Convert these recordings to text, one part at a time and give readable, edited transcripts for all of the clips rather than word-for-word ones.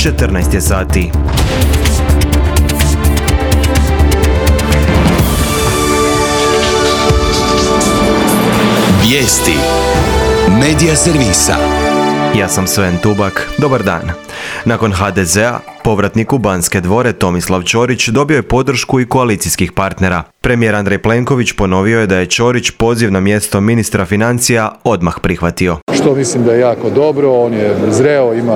14 je sati. Vijesti Medija servisa. Ja sam Sven Tubak. Dobar dan. Nakon HDZ-a, povratnik u Banske dvore Tomislav Ćorić dobio je podršku i koalicijskih partnera. Premijer Andrej Plenković ponovio je da je Ćorić poziv na mjesto ministra financija odmah prihvatio. Što mislim da je jako dobro, on je zreo, ima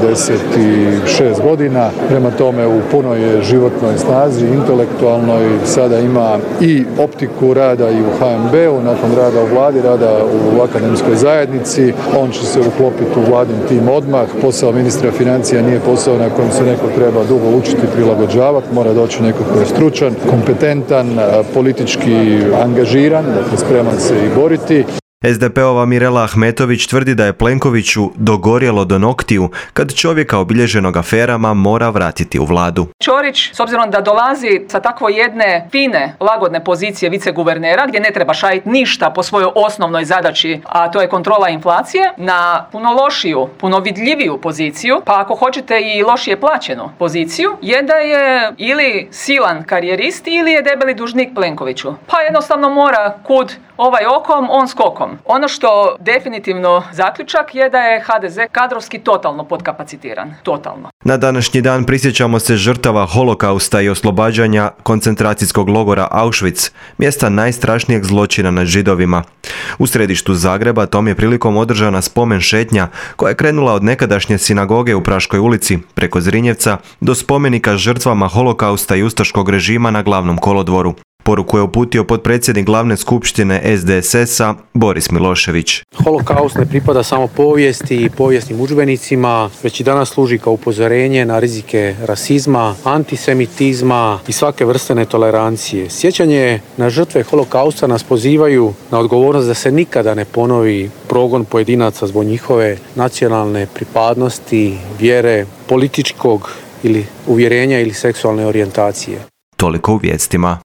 46 godina, prema tome u punoj je životnoj snazi, intelektualnoj, sada ima i optiku rada i u HNB-u, nakon rada u vladi, rada u akademskoj zajednici, on će se uklopiti u vladin tim odmah. Posao ministra financija nije posao na kojem se neko treba dugo učiti, prilagođavati, mora doći neko ko je stručan, kompetentan, politički angažiran, dakle spreman se i boriti. SDP-ova Mirela Ahmetović tvrdi da je Plenkoviću dogorjelo do noktiju kad čovjeka obilježenog aferama mora vratiti u vladu. Ćorić, s obzirom da dolazi sa takvo jedne fine, lagodne pozicije viceguvernera, gdje ne treba šajiti ništa po svojoj osnovnoj zadaći, a to je kontrola inflacije, na puno lošiju, puno vidljiviju poziciju, pa ako hoćete i lošije plaćenu poziciju, je da je ili silan karijerist ili je debeli dužnik Plenkoviću. Pa jednostavno mora kud ovaj okom, on skokom. Ono što definitivno zaključak je da je HDZ kadrovski totalno potkapacitiran. Totalno. Na današnji dan prisjećamo se žrtava holokausta i oslobađanja koncentracijskog logora Auschwitz, mjesta najstrašnijeg zločina nad Židovima. U središtu Zagreba tom je prilikom održana spomen šetnja koja je krenula od nekadašnje sinagoge u Praškoj ulici preko Zrinjevca do spomenika žrtvama holokausta i ustaškog režima na Glavnom kolodvoru. Poruku je uputio potpredsjednik glavne skupštine SDSS-a Boris Milošević. Holokaust ne pripada samo povijesti i povijesnim udžbenicima, već i danas služi kao upozorenje na rizike rasizma, antisemitizma i svake vrste netolerancije. Sjećanje na žrtve holokausta nas pozivaju na odgovornost da se nikada ne ponovi progon pojedinaca zbog njihove nacionalne pripadnosti, vjere, političkog ili uvjerenja ili seksualne orijentacije. Toliko u vijestima.